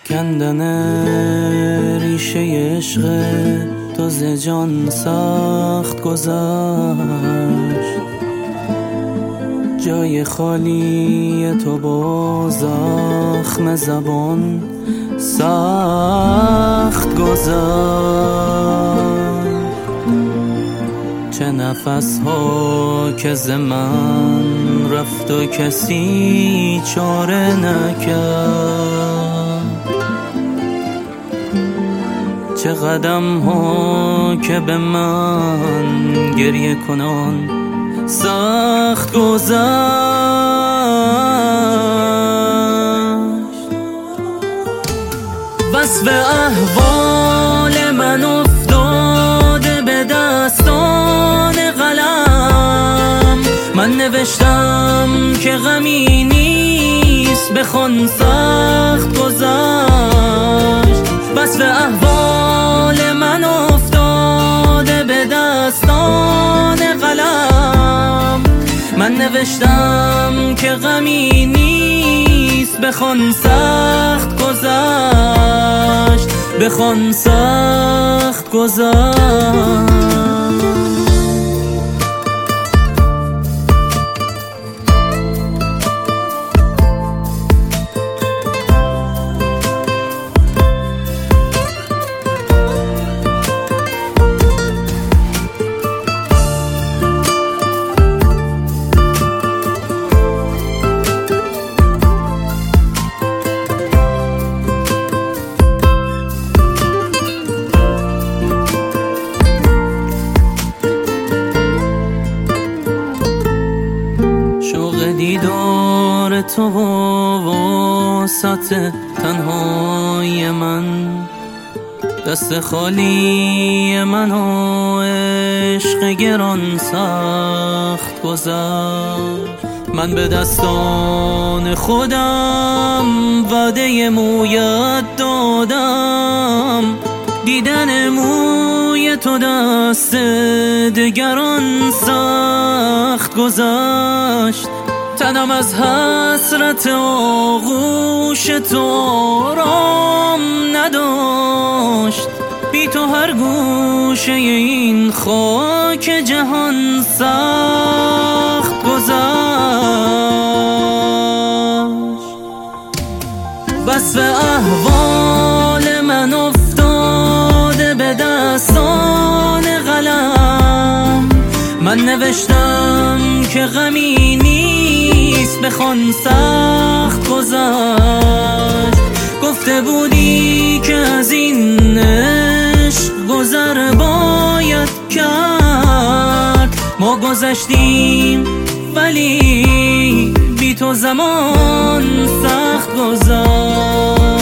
کندن ریشه عشق تو ز جان سخت گذشت، جای خالی تو با زخم زبان سخت گذشت. چه نفس ها که ز من رفت و کسی چاره نکرد، چه قدم ها که به من گریه کنان سخت گذشت. وصف احوال من افتاده به دستان قلم، من نوشتم که غمی نیست بخوان سخت گذشت. وصف احوال من افتاده به دستان قلم، من نوشتم که غمی نیست بخوان سخت گذشت، بخوان سخت گذشت. دیدار تو واسط تنهای من، دست خالی من و عشق گران سخت گذشت. من به دستان خودم وعده مویت دادم، دیدن موی تو دست دگران سخت گذشت. تنم از حسرت آغوش تو آرام نداشت، بی تو هر گوشه این خاک جهان سخت گذشت. وصف احوال من افتاده به دستان قلم، من نوشتم که غمی نیست بخوان سخت گذشت. گفته بودی که از این عشق گذر باید کرد، ما گذشتیم ولی بی تو زمان سخت گذشت.